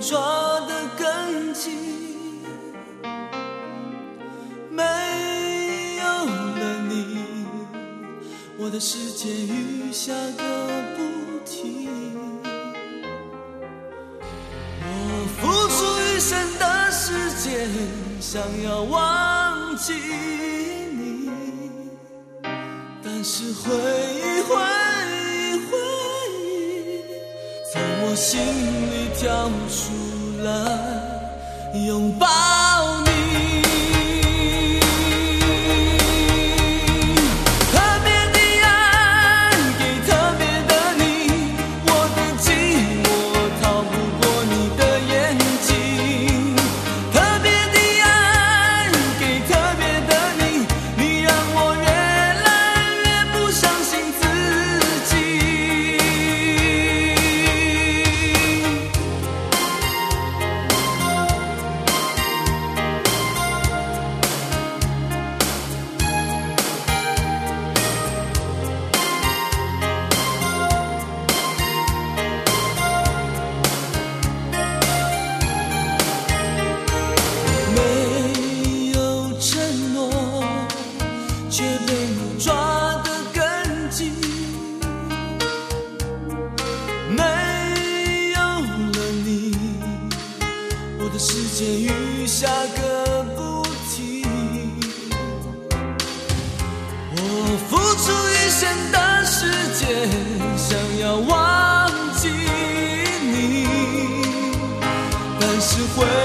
抓得更紧，没有了你，我的世界雨下个不停。我付出一生的时间，想要忘记你，但是回忆从我心里跳出来拥抱你。特别的爱给特别的你，我的寂寞逃不过你的眼睛。特别的爱给特别的你，你让我越来越不相信自己。没有承诺，却被你抓得更紧。没有了你，我的世界雨下个不停。我付出一生的时间，想要忘记你，但是回